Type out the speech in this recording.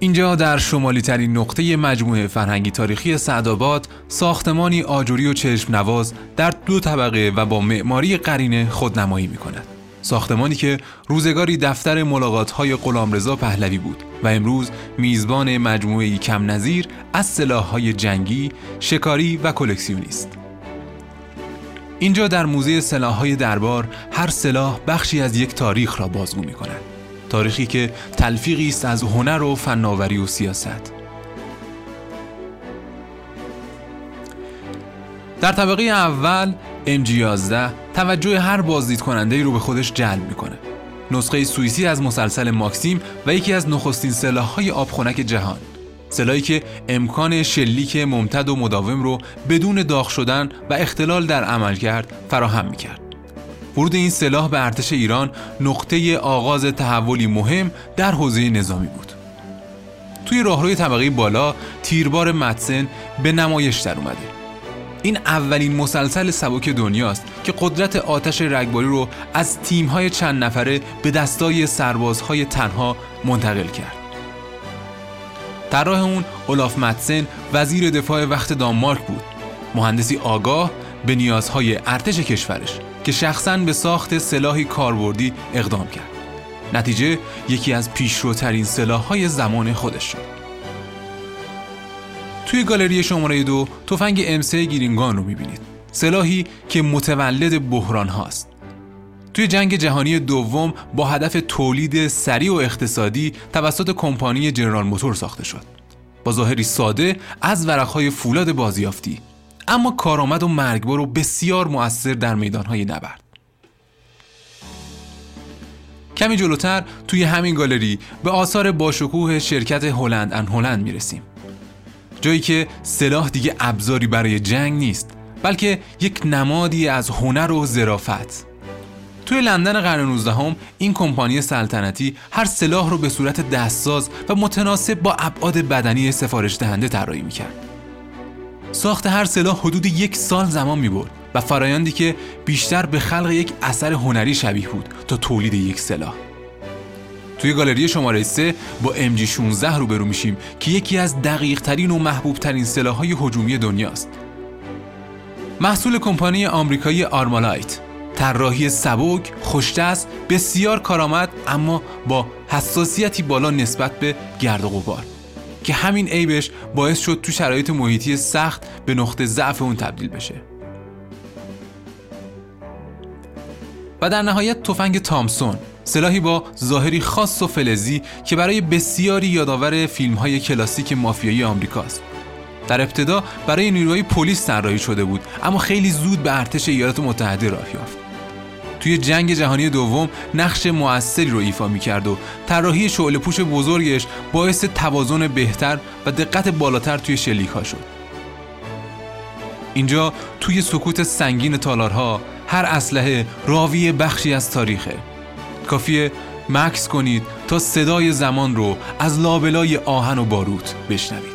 اینجا در شمالی ترین نقطه مجموعه فرهنگی تاریخی سعدآباد، ساختمانی آجوری و چشم نواز در 2 طبقه و با معماری قرینه خودنمایی می‌کند. ساختمانی که روزگاری دفتر ملاقات‌های غلامرضا پهلوی بود و امروز میزبان مجموعه‌ای کم نظیر از سلاح‌های جنگی، شکاری و کلکسیونی است. اینجا در موزه سلاح‌های دربار هر سلاح بخشی از یک تاریخ را بازگو می‌کند. تاریخی که تلفیقی است از هنر و فناوری و سیاست. در طبقه اول MG11 توجه هر بازدید کننده‌ای رو به خودش جلب می‌کنه. نسخه سوئیسی از مسلسل ماکسیم و یکی از نخستین سلاح‌های آبخنک جهان. سلاحی که امکان شلیک ممتد و مداوم رو بدون داغ شدن و اختلال در عملکرد فراهم می‌کرد. ورود این سلاح به ارتش ایران نقطه آغاز تحولی مهم در حوزه نظامی بود. توی راهروی طبقه بالا تیربار مدسن به نمایش در اومده. این اولین مسلسل سبک دنیاست که قدرت آتش رگباری رو از تیم‌های چند نفره به دستای سربازهای تنها منتقل کرد. طراح اون اولاف مدسن وزیر دفاع وقت دانمارک بود، مهندسی آگاه به نیازهای ارتش کشورش که شخصاً به ساخت سلاحی کاربردی اقدام کرد. نتیجه یکی از پیشروترین سلاح‌های زمان خودش شد. توی گالری شماره 2 تفنگ M3 گیرینگان رو می‌بینید. سلاحی که متولد بحران هاست. توی جنگ جهانی دوم با هدف تولید سریع و اقتصادی توسط کمپانی جنرال موتور ساخته شد. با ظاهری ساده از ورق‌های فولاد بازیافتی، اما کارآمد و مرگبار و بسیار مؤثر در میدان‌های نبرد. کمی جلوتر توی همین گالری به آثار باشکوه شرکت هلند اند هلند میرسیم. جایی که سلاح دیگه ابزاری برای جنگ نیست، بلکه یک نمادی از هنر و ظرافت. توی لندن قرن 19 این کمپانی سلطنتی هر سلاح رو به صورت دستساز و متناسب با ابعاد بدنی سفارش دهنده طراحی می‌کرد. ساخت هر سلاح حدود 1 سال زمان می‌برد و فرآیندی که بیشتر به خلق یک اثر هنری شبیه بود تا تولید یک سلاح. توی گالری شماره 3 با MG16 روبرو میشیم که یکی از دقیق‌ترین و محبوب‌ترین سلاح‌های هجومی دنیاست. محصول کمپانی آمریکایی آرمالایت، طراحی سبک، خوش‌دست، بسیار کارآمد اما با حساسیتی بالا نسبت به گرد و غبار که همین عیبش باعث شد تو شرایط محیطی سخت به نقطه ضعف اون تبدیل بشه. و در نهایت تفنگ تامسون، سلاحی با ظاهری خاص و فلزی که برای بسیاری یادآور فیلم‌های کلاسیک مافیایی آمریکاست. در ابتدا برای نیروهای پلیس طراحی شده بود، اما خیلی زود به ارتش ایالات متحده راه یافت. توی جنگ جهانی دوم نقش مؤثری رو ایفا می‌کرد و طراحی شعله‌پوش بزرگش باعث توازن بهتر و دقت بالاتر توی شلیک‌ها شد. اینجا توی سکوت سنگین تالارها هر اسلحه راوی بخشی از تاریخه. کافیه مکث کنید تا صدای زمان رو از لابلای آهن و باروت بشنوید.